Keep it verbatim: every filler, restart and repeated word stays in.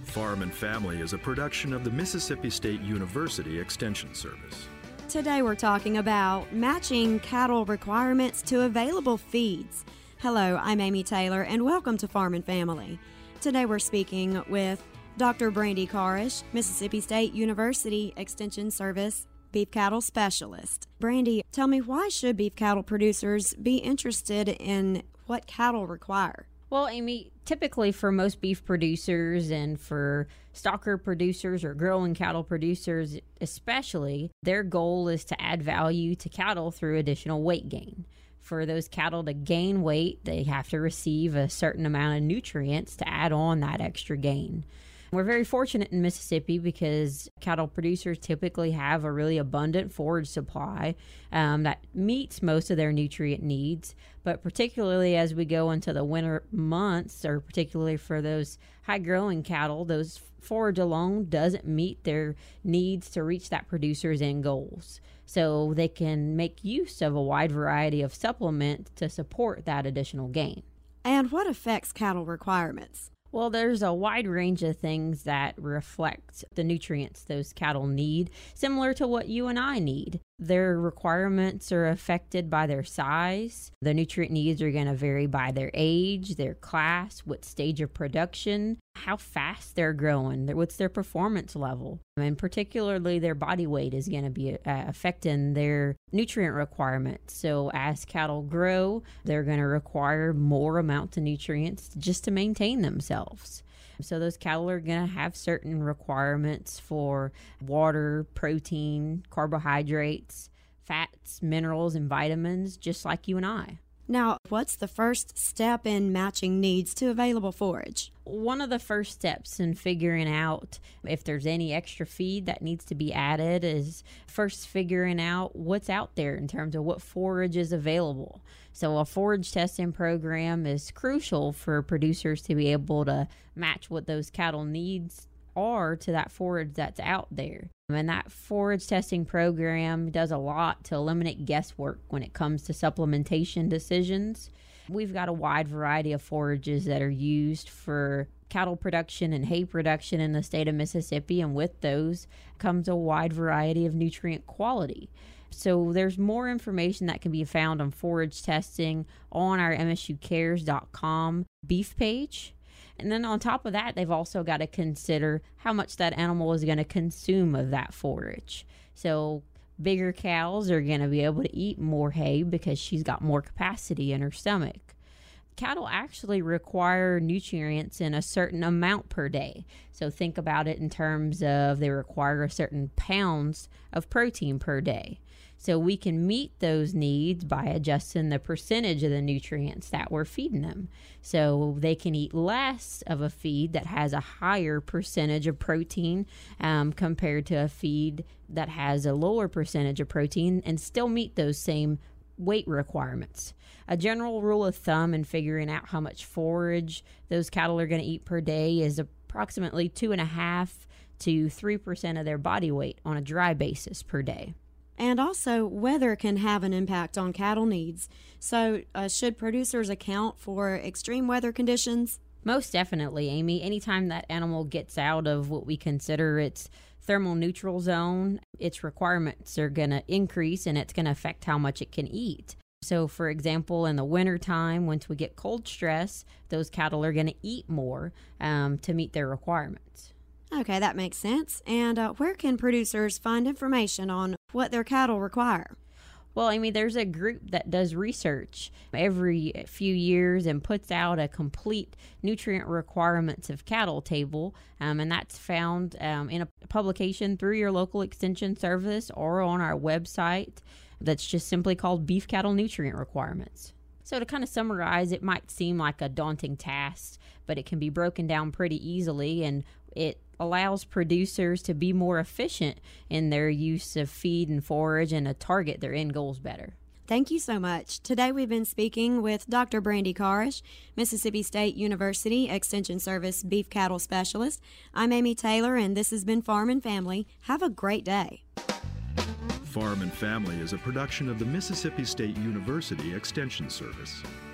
Farm and Family is a production of the Mississippi State University Extension Service. Today we're talking about matching cattle requirements to available feeds. Hello, I'm Amy Taylor, and welcome to Farm and Family. Today we're speaking with Doctor Brandy Carish, Mississippi State University Extension Service beef cattle specialist. Brandy, tell me, why should beef cattle producers be interested in what cattle require? Well, Amy, typically for most beef producers and for stocker producers or growing cattle producers especially, their goal is to add value to cattle through additional weight gain. For those cattle to gain weight, they have to receive a certain amount of nutrients to add on that extra gain. We're very fortunate in Mississippi because cattle producers typically have a really abundant forage supply um, that meets most of their nutrient needs. But particularly as we go into the winter months, or particularly for those high-growing cattle, those forage alone doesn't meet their needs to reach that producer's end goals. So they can make use of a wide variety of supplements to support that additional gain. And what affects cattle requirements? Well, there's a wide range of things that reflect the nutrients those cattle need, similar to what you and I need. Their requirements are affected by their size. The nutrient needs are going to vary by their age, their class, what stage of production, how fast they're growing, what's their performance level. And particularly their body weight is going to be uh, affecting their nutrient requirements. So as cattle grow, they're going to require more amounts of nutrients just to maintain themselves. So those cattle are going to have certain requirements for water, protein, carbohydrates, fats, minerals, and vitamins, just like you and I. Now, what's the first step in matching needs to available forage? One of the first steps in figuring out if there's any extra feed that needs to be added is first figuring out what's out there in terms of what forage is available. So a forage testing program is crucial for producers to be able to match what those cattle needs are to that forage that's out there. And that forage testing program does a lot to eliminate guesswork when it comes to supplementation decisions. We've got a wide variety of forages that are used for cattle production and hay production in the state of Mississippi, and with those comes a wide variety of nutrient quality. So there's more information that can be found on forage testing on our M S U cares dot com beef page. And then on top of that, they've also got to consider how much that animal is going to consume of that forage. So bigger cows are going to be able to eat more hay because she's got more capacity in her stomach. Cattle actually require nutrients in a certain amount per day. So think about it in terms of they require a certain pounds of protein per day. So we can meet those needs by adjusting the percentage of the nutrients that we're feeding them. So they can eat less of a feed that has a higher percentage of protein um, compared to a feed that has a lower percentage of protein and still meet those same weight requirements. A general rule of thumb in figuring out how much forage those cattle are going to eat per day is approximately two and a half to three percent of their body weight on a dry basis per day. And also, weather can have an impact on cattle needs. So, uh, should producers account for extreme weather conditions? Most definitely, Amy. Anytime that animal gets out of what we consider its thermal neutral zone, its requirements are going to increase and it's going to affect how much it can eat. So, for example, in the wintertime, once we get cold stress, those cattle are going to eat more um, to meet their requirements. Okay, that makes sense. And uh, where can producers find information on what their cattle require? Well, I mean, there's a group that does research every few years and puts out a complete nutrient requirements of cattle table, um, and that's found um, in a publication through your local extension service or on our website that's just simply called Beef Cattle Nutrient Requirements. So to kind of summarize, it might seem like a daunting task, but it can be broken down pretty easily, and it allows producers to be more efficient in their use of feed and forage and to target their end goals better. Thank you so much. Today we've been speaking with Doctor Brandy Carish, Mississippi State University Extension Service Beef Cattle Specialist. I'm Amy Taylor, and this has been Farm and Family. Have a great day. Farm and Family is a production of the Mississippi State University Extension Service.